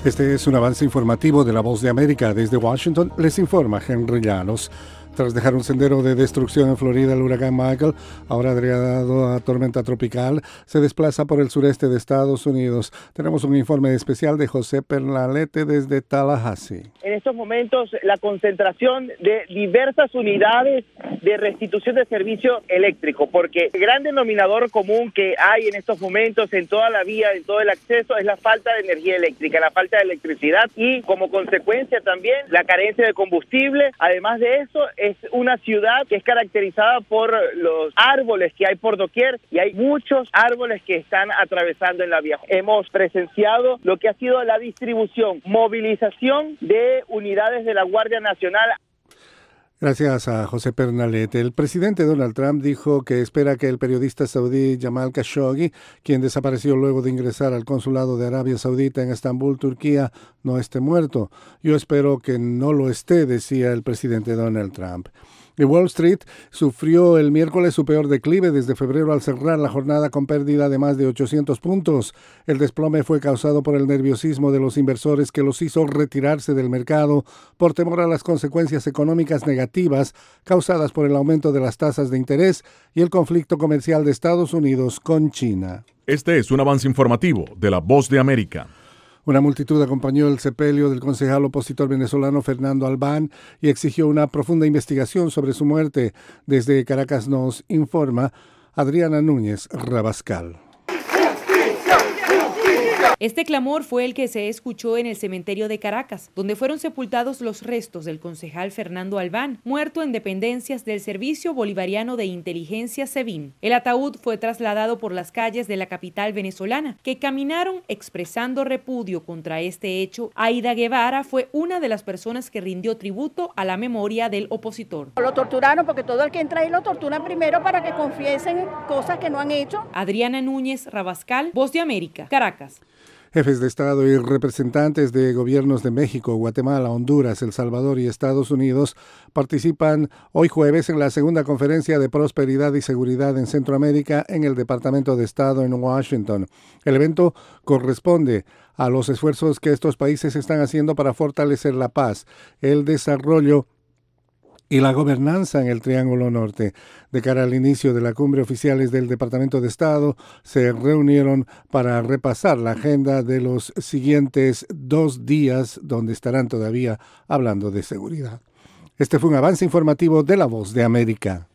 Este es un avance informativo de La Voz de América. Desde Washington les informa Henry Llanos. Tras dejar un sendero de destrucción en Florida, el huracán Michael, ahora agregado a tormenta tropical, se desplaza por el sureste de Estados Unidos. Tenemos un informe especial de José Pernalete desde Tallahassee. En estos momentos, la concentración de diversas unidades de restitución de servicio eléctrico, porque el gran denominador común que hay en estos momentos en toda la vía, en todo el acceso, es la falta de energía eléctrica, la falta de electricidad y, como consecuencia también, la carencia de combustible. Además de eso, es una ciudad que es caracterizada por los árboles que hay por doquier y hay muchos árboles que están atravesando en la vía. Hemos presenciado lo que ha sido la distribución, movilización de unidades de la Guardia Nacional. Gracias a José Pernalete. El presidente Donald Trump dijo que espera que el periodista saudí Jamal Khashoggi, quien desapareció luego de ingresar al consulado de Arabia Saudita en Estambul, Turquía, no esté muerto. Yo espero que no lo esté, decía el presidente Donald Trump. Y Wall Street sufrió el miércoles su peor declive desde febrero al cerrar la jornada con pérdida de más de 800 puntos. El desplome fue causado por el nerviosismo de los inversores que los hizo retirarse del mercado por temor a las consecuencias económicas negativas causadas por el aumento de las tasas de interés y el conflicto comercial de Estados Unidos con China. Este es un avance informativo de La Voz de América. Una multitud acompañó el sepelio del concejal opositor venezolano Fernando Albán y exigió una profunda investigación sobre su muerte. Desde Caracas nos informa Adriana Núñez Rabascal. Este clamor fue el que se escuchó en el cementerio de Caracas, donde fueron sepultados los restos del concejal Fernando Albán, muerto en dependencias del Servicio Bolivariano de Inteligencia SEBIN. El ataúd fue trasladado por las calles de la capital venezolana, que caminaron expresando repudio contra este hecho. Aida Guevara fue una de las personas que rindió tributo a la memoria del opositor. Lo torturaron porque todo el que entra ahí lo torturan primero para que confiesen cosas que no han hecho. Adriana Núñez Rabascal, Voz de América, Caracas. Jefes de Estado y representantes de gobiernos de México, Guatemala, Honduras, El Salvador y Estados Unidos participan hoy jueves en la segunda conferencia de prosperidad y seguridad en Centroamérica en el Departamento de Estado en Washington. El evento corresponde a los esfuerzos que estos países están haciendo para fortalecer la paz, el desarrollo y la gobernanza en el Triángulo Norte. De cara al inicio de la cumbre, oficiales del Departamento de Estado se reunieron para repasar la agenda de los siguientes 2 días, donde estarán todavía hablando de seguridad. Este fue un avance informativo de La Voz de América.